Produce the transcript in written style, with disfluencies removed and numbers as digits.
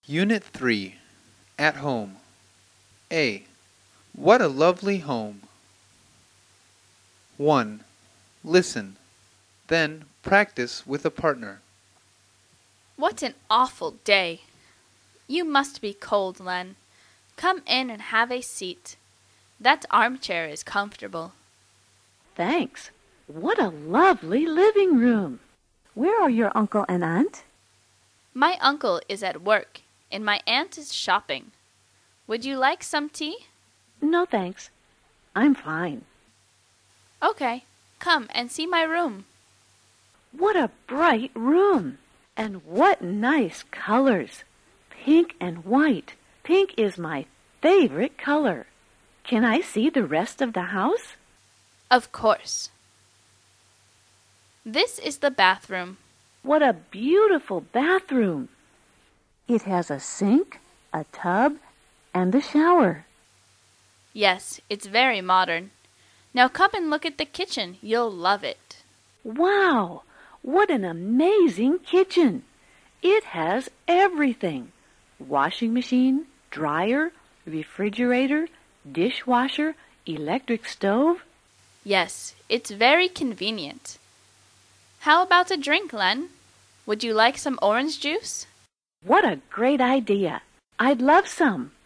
Unit 3. At Home. A. What a lovely home. 1. Listen. Then practice with a partner. What an awful day! You must be cold, Len. Come in and have a seat. That armchair is comfortable. Thanks. What a lovely living room. Where are your uncle and aunt? My uncle is at work, and my aunt is shopping. Would you like some tea? No, thanks. I'm fine. Okay, come and see my room. What a bright room! And what nice colors! Pink and white. Pink is my favorite color. Can I see the rest of the house? Of course. This is the bathroom. What a beautiful bathroom! It has a sink, a tub, and a shower. Yes, it's very modern. Now come and look at the kitchen. You'll love it. Wow! What an amazing kitchen! It has everything. Washing machine, dryer, refrigerator, dishwasher, electric stove. Yes, it's very convenient. How about a drink, Len? Would you like some orange juice? What a great idea! I'd love some.